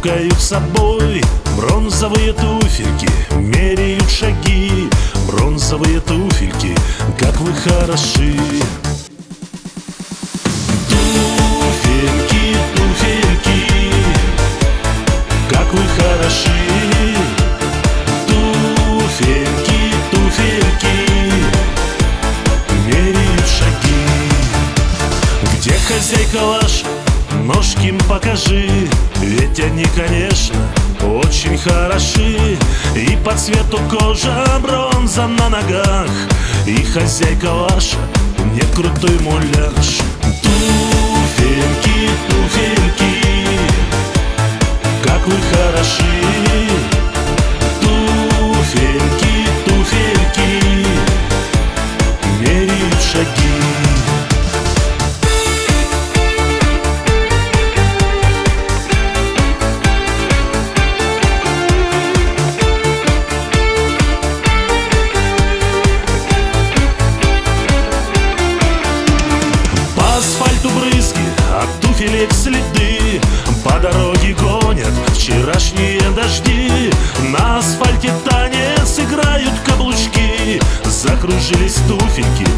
Цокают собой бронзовые туфельки, меряют шаги. Бронзовые туфельки, как вы хороши. Туфельки, туфельки, как вы хороши. Туфельки, туфельки, меряют шаги. Где хозяйка ваша? Ножки им покажи, ведь они, конечно, очень хороши. И по цвету кожа бронза на ногах, и хозяйка ваша не крутой муляж. Туфельки, туфельки, как вы хороши. Туфельки, туфельки, меряют шаги. Асфальту брызги, от туфелек следы. По дороге гонят вчерашние дожди. На асфальте танец играют каблучки. Закружились туфельки